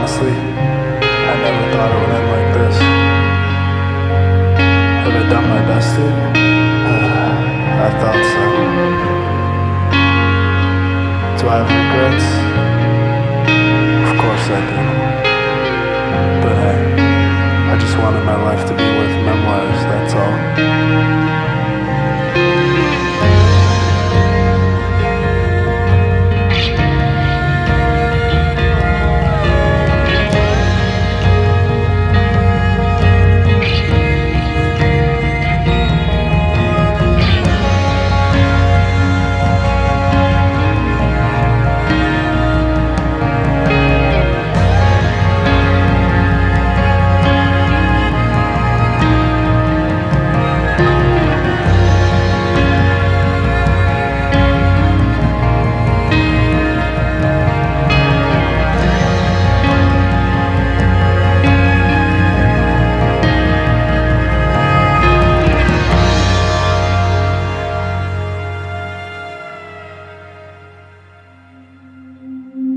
honestly, I never thought it would end like this. Have I done my best here? I thought so. Do I have regrets? Of course I do. But hey, I just wanted my life to be worth memoirs, that's all.